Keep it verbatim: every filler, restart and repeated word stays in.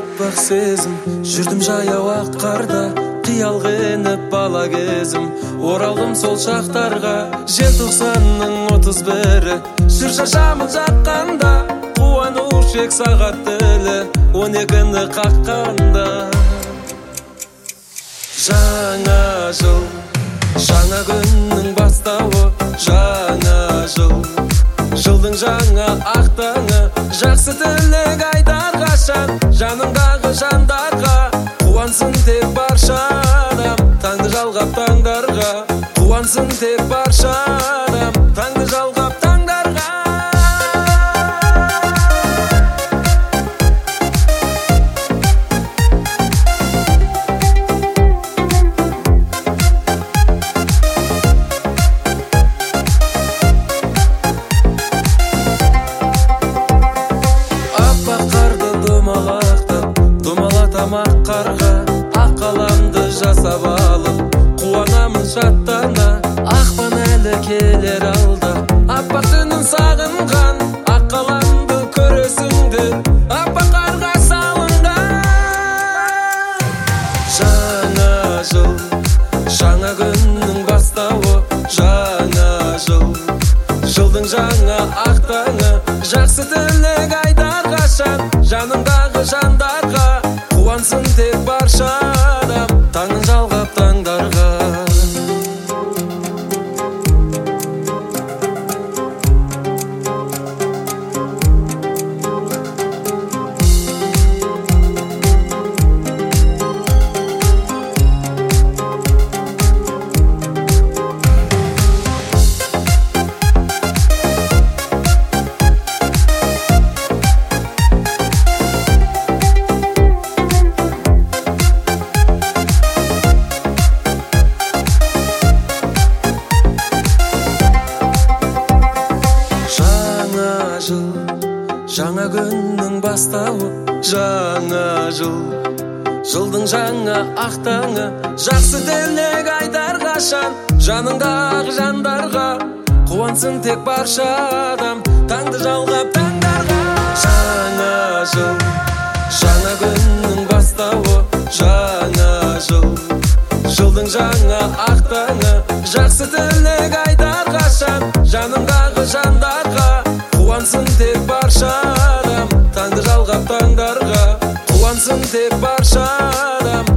Аппақ сезім жүрдім жаяу ақ қарда, қиял қеніп бала кезім, оралдым сол шақтарға. Желтоқсанның отыз бірі жүр шашамын жаққанда, қуаныш шек сағат тілі он екіні қаққанда. Жаңа жыл, жаңа күннің бастауы, жаңа жыл, жылдың жаңа ақтаңы, жақсы тілек айтар қашан жанымдағы жандарға. Қуансын тек барша адам, таңды жалғап таңдарға. Қуансын тек барша адам, таңды жалғап таңдарға. Тамақ қарға, ақ қаламды жасап алып, қуанамын шаттана. Ақпан әлі келер алда, аппақ түнін сағынған, ақ қаламды көресіңді, аппақ қарға салынған. Жаңа жыл, жаңа күннің бастауы, жаңа жыл, жылдың жаңа ақтаңы, жақсы тілек айтар қашан жанымдағы жандарға. Қуансын тек барша адам, таңын жалғап таңдарға. Жаңа күннің бастауы, жаңа жыл, жылдың жаңа ақтаңы, жақсы тілек айтар қашан жаныңдағы жандарға. Қуансын тек барша адам, таңды жалғап таңдарға. Жаңа жыл, жаңа күннің бастауы, жаңа жыл, жылдың жаңа ақтаңы, жақсы тілек айтар қашан жаныңдағы жандарға. Қуансын тек барша адам, таңды жалғап таңдарға. Қуансын тек барша адам.